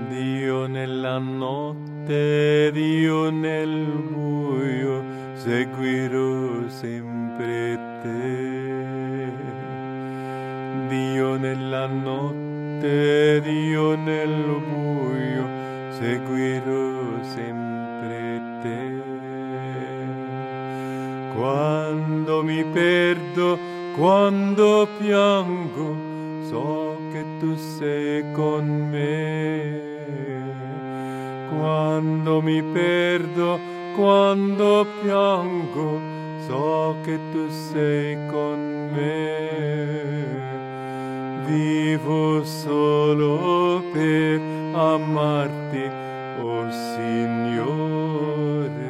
Dio nella notte, Dio nel buio, seguirò sempre te. Dio nella notte, Dio nel buio, seguirò sempre te. Quando mi perdo, quando piango, so che tu sei con me. Quando mi perdo, quando piango, so che tu sei con me. Vivo solo per amarti, oh Signore.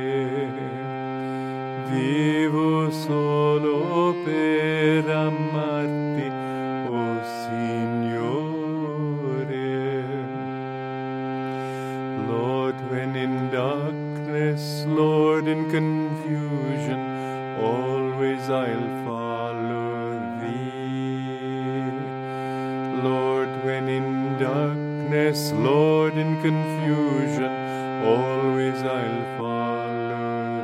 Vivo solo per amarti, oh Signore. Lord, when in darkness, Lord, in confusion, always I'll follow thee. Lord, when in darkness, Lord, in confusion, always I'll follow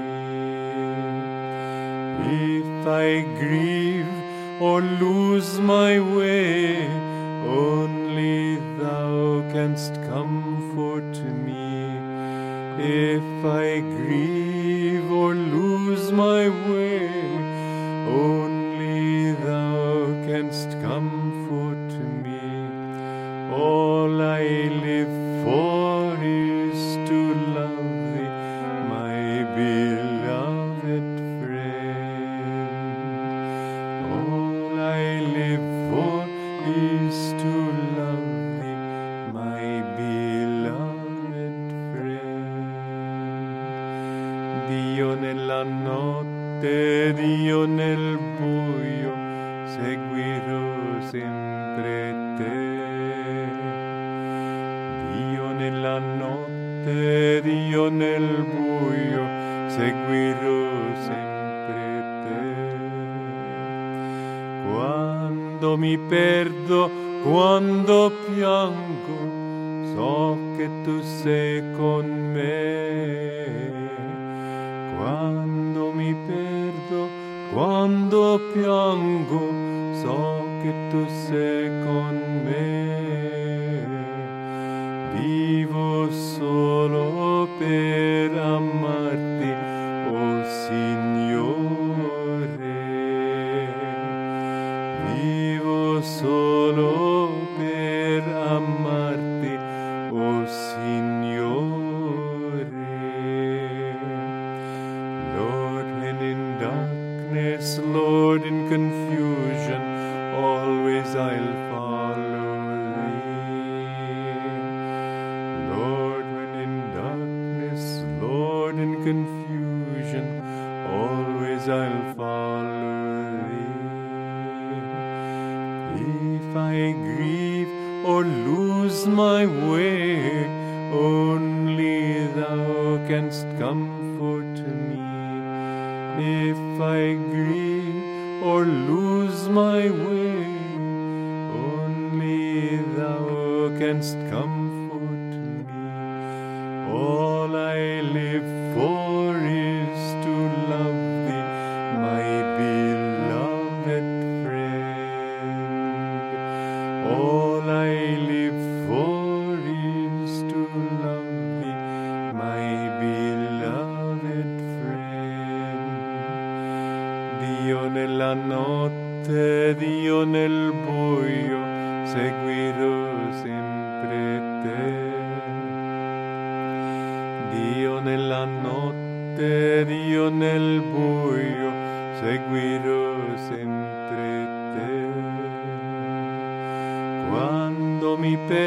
thee. If I grieve or lose my way, only thou canst comfort me. If I grieve or lose my way, only thou canst comfort me. All I live for is to love thee, my beloved friend. All I live for is to love thee, my beloved friend. Dio nella notte, Dio nel buio, seguirò sempre te. Dio nella notte, Dio nel buio, seguirò sempre te. Quando mi perdo, quando piango, so che tu sei con me. Quando mi perdo, quando piango, so che tu sei con me. Vivo solo per amarti, oh Signore. Vivo solo per amarti, oh Signore. Lord, when in darkness, Lord, in confusion, always I'll follow thee. Lord, when in darkness, Lord, in confusion, always I'll follow thee. If I grieve or lose my way, only thou canst comfort me. If I grieve or lose my way, only thou canst comfort me. All I live for is to love thee, my beloved friend. All I live for is to love thee, my beloved friend. Dio nella notte, Dio nel buio, seguirò sempre te. Dio nella notte, Dio nel buio, seguirò sempre te. Quando mi